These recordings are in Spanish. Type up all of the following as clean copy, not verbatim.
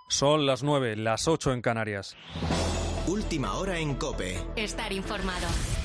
Son las 9, las 8 en Canarias. Última hora en COPE. Estar informado.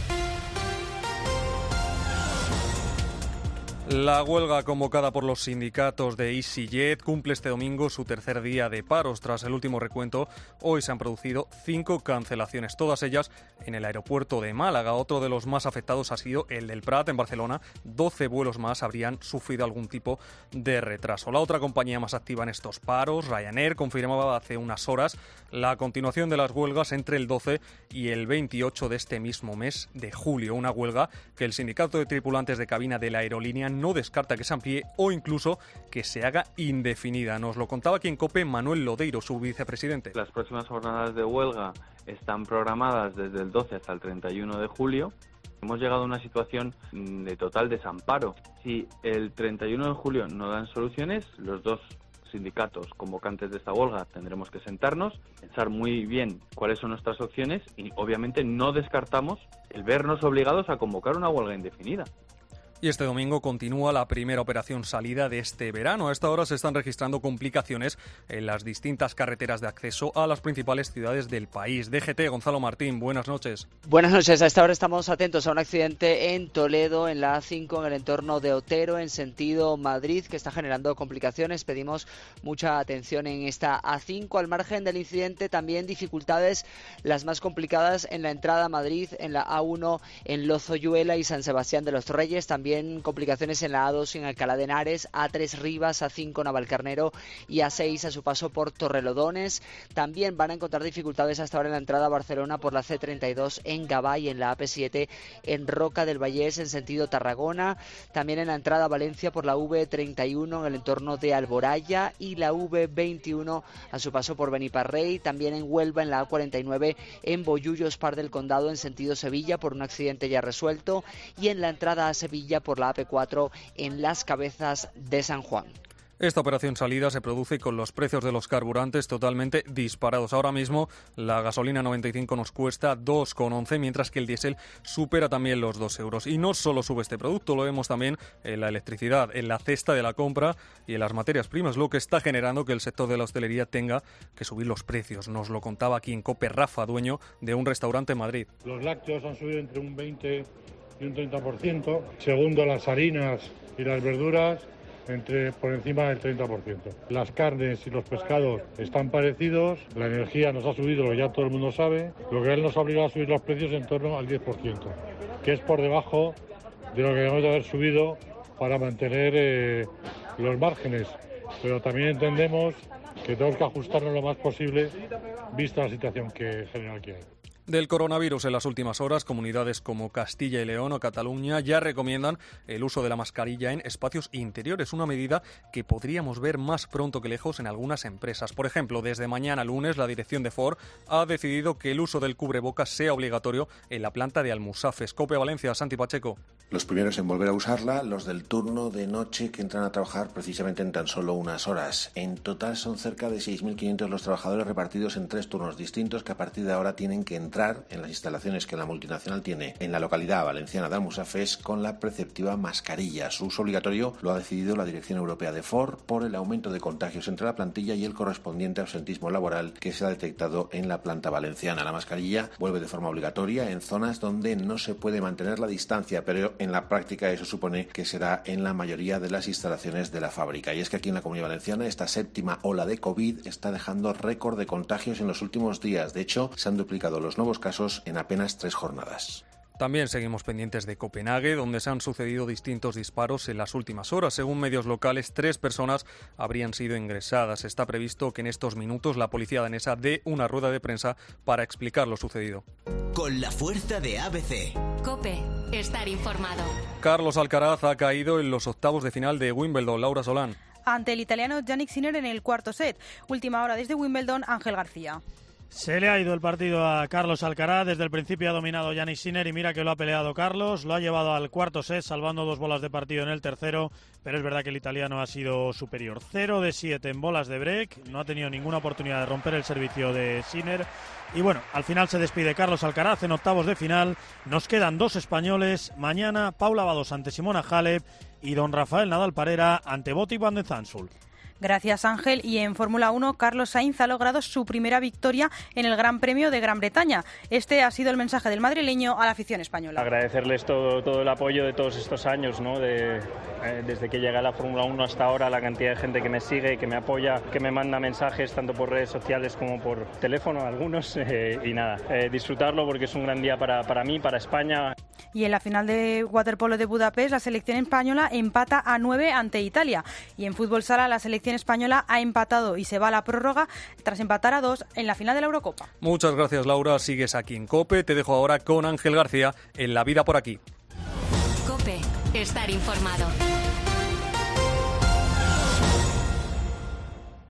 La huelga convocada por los sindicatos de EasyJet cumple este domingo su tercer día de paros. Tras el último recuento, hoy se han producido 5 cancelaciones, todas ellas en el aeropuerto de Málaga. Otro de los más afectados ha sido el del Prat, en Barcelona. 12 vuelos más habrían sufrido algún tipo de retraso. La otra compañía más activa en estos paros, Ryanair, confirmaba hace unas horas la continuación de las huelgas entre el 12 y el 28 de este mismo mes de julio. Una huelga que el sindicato de tripulantes de cabina de la aerolínea no descarta que se amplíe o incluso que se haga indefinida. Nos lo contaba aquí en COPE Manuel Lodeiro, su vicepresidente. Las próximas jornadas de huelga están programadas desde el 12 hasta el 31 de julio. Hemos llegado a una situación de total desamparo. Si el 31 de julio no dan soluciones, los dos sindicatos convocantes de esta huelga tendremos que sentarnos, pensar muy bien cuáles son nuestras opciones y obviamente no descartamos el vernos obligados a convocar una huelga indefinida. Y este domingo continúa la primera operación salida de este verano. A esta hora se están registrando complicaciones en las distintas carreteras de acceso a las principales ciudades del país. DGT, Gonzalo Martín, buenas noches. Buenas noches. A esta hora estamos atentos a un accidente en Toledo, en la A5, en el entorno de Otero, en sentido Madrid, que está generando complicaciones. Pedimos mucha atención en esta A5. Al margen del incidente, también dificultades, las más complicadas en la entrada a Madrid, en la A1, en Lozoyuela y San Sebastián de los Reyes. También complicaciones en la A2 en Alcalá de Henares, A3 Rivas, A5 Navalcarnero y A6 a su paso por Torrelodones. También van a encontrar dificultades hasta ahora en la entrada a Barcelona por la C32 en Gavà y en la AP7 en Roca del Vallès en sentido Tarragona. También en la entrada a Valencia por la V31 en el entorno de Alboraya y la V21 a su paso por Beniparrey. También en Huelva en la A49 en Bollullos, Par del Condado en sentido Sevilla por un accidente ya resuelto. Y en la entrada a Sevilla por la AP4 en Las Cabezas de San Juan. Esta operación salida se produce con los precios de los carburantes totalmente disparados. Ahora mismo la gasolina 95 nos cuesta 2,11, mientras que el diésel supera también los 2 euros. Y no solo sube este producto, lo vemos también en la electricidad, en la cesta de la compra y en las materias primas, lo que está generando que el sector de la hostelería tenga que subir los precios. Nos lo contaba aquí en COPE Rafa, dueño de un restaurante en Madrid. Los lácteos han subido entre un 20 y un 30%. Segundo, las harinas y las verduras por encima del 30%. Las carnes y los pescados están parecidos, la energía nos ha subido, lo que ya todo el mundo sabe, lo que él nos ha obligado a subir los precios en torno al 10%, que es por debajo de lo que debemos de haber subido para mantener los márgenes, pero también entendemos que tenemos que ajustarnos lo más posible vista la situación general que hay. Del coronavirus en las últimas horas, comunidades como Castilla y León o Cataluña ya recomiendan el uso de la mascarilla en espacios interiores, una medida que podríamos ver más pronto que lejos en algunas empresas. Por ejemplo, desde mañana lunes, la dirección de Ford ha decidido que el uso del cubrebocas sea obligatorio en la planta de Almusafes. COPE Valencia, Santi Pacheco. Los primeros en volver a usarla, los del turno de noche que entran a trabajar precisamente en tan solo unas horas. En total son cerca de 6.500 los trabajadores repartidos en 3 turnos distintos que a partir de ahora tienen que entrar en las instalaciones que la multinacional tiene en la localidad valenciana de Almusafes con la preceptiva mascarilla. Su uso obligatorio lo ha decidido la Dirección Europea de Ford por el aumento de contagios entre la plantilla y el correspondiente ausentismo laboral que se ha detectado en la planta valenciana. La mascarilla vuelve de forma obligatoria en zonas donde no se puede mantener la distancia, pero en la práctica eso supone que será en la mayoría de las instalaciones de la fábrica. Y es que aquí en la Comunidad Valenciana esta séptima ola de COVID está dejando récord de contagios en los últimos días. De hecho, se han duplicado los nuevos casos en apenas 3 jornadas. También seguimos pendientes de Copenhague, donde se han sucedido distintos disparos en las últimas horas. Según medios locales, 3 personas habrían sido ingresadas. Está previsto que en estos minutos la policía danesa dé una rueda de prensa para explicar lo sucedido. Con la fuerza de ABC. COPE, estar informado. Carlos Alcaraz ha caído en los octavos de final de Wimbledon. Laura Solán. Ante el italiano Jannik Sinner en el cuarto set. Última hora desde Wimbledon, Ángel García. Se le ha ido el partido a Carlos Alcaraz, desde el principio ha dominado Jannik Sinner y mira que lo ha peleado Carlos, lo ha llevado al cuarto set salvando 2 bolas de partido en el tercero, pero es verdad que el italiano ha sido superior. 0 de 7 en bolas de break, no ha tenido ninguna oportunidad de romper el servicio de Sinner y bueno, al final se despide Carlos Alcaraz en octavos de final. Nos quedan 2 españoles, mañana Paula Badosa ante Simona Halep y don Rafael Nadal Parera ante Botic van de Zandschulp. Gracias, Ángel. Y en Fórmula 1, Carlos Sainz ha logrado su primera victoria en el Gran Premio de Gran Bretaña. Este ha sido el mensaje del madrileño a la afición española. Agradecerles todo el apoyo de todos estos años, ¿no? Desde que llegué a la Fórmula 1 hasta ahora, la cantidad de gente que me sigue, que me apoya, que me manda mensajes tanto por redes sociales como por teléfono, algunos. Y nada, disfrutarlo porque es un gran día para mí, para España. Y en la final de waterpolo de Budapest, la selección española empata a 9 ante Italia. Y en fútbol sala, la selección española ha empatado y se va a la prórroga tras empatar a 2 en la final de la Eurocopa. Muchas gracias, Laura. Sigues aquí en COPE. Te dejo ahora con Ángel García en La Vida por aquí. COPE. Estar informado.